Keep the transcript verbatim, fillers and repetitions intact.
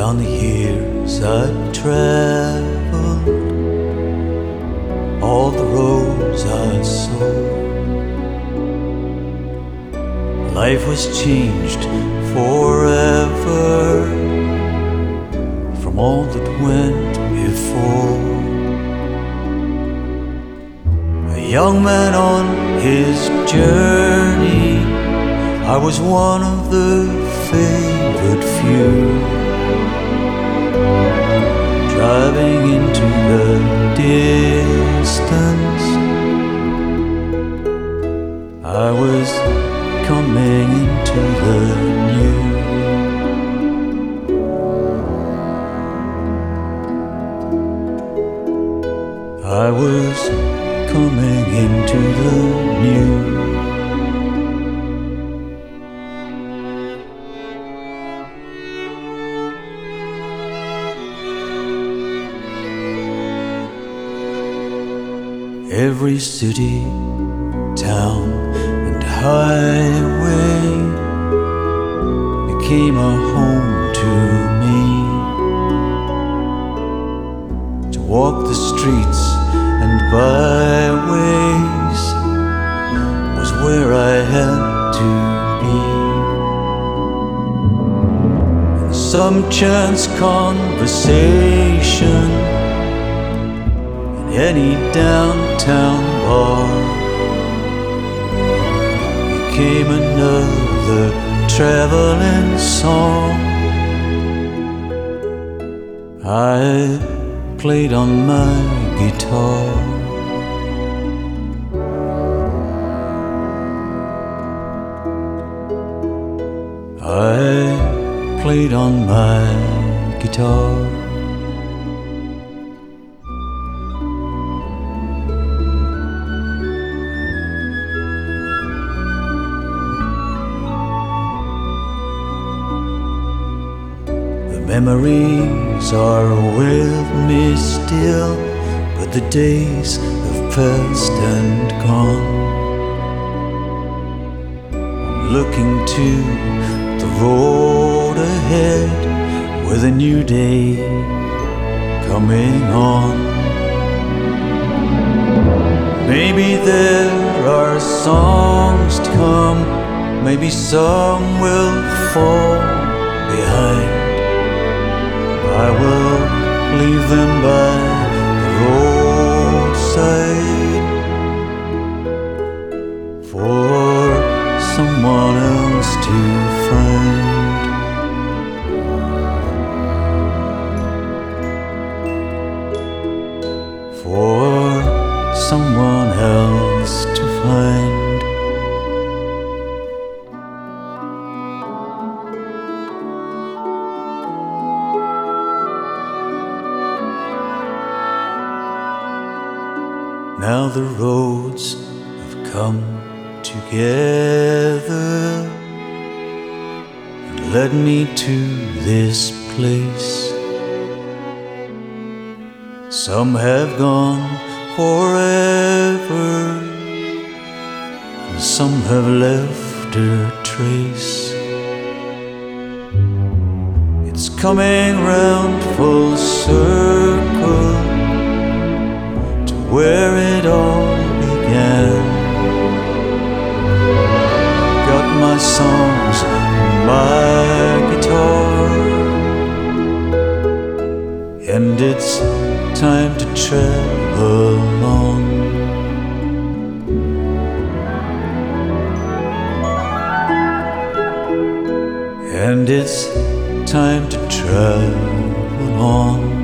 Down the years I've traveled, all the roads I saw, life was changed forever from all that went before. A young man on his journey, I was one of the favored few, driving into the distance. I was coming into the new. I was coming into the new. Every city, town, and highway became a home to me. To walk the streets and byways was where I had to be. And some chance conversation any downtown bar became another traveling song. I played on my guitar. I played on my guitar. Memories are with me still, but the days have passed and gone. I'm looking to the road ahead with a new day coming on. Maybe there are songs to come, maybe some will fall behind. I will leave them by the roadside for someone else to find. For someone else to find. Now the roads have come together and led me to this place. Some have gone forever, and some have left a trace. It's coming round full circle where it all began. Got my songs and my guitar, and it's time to travel on. And it's time to travel on.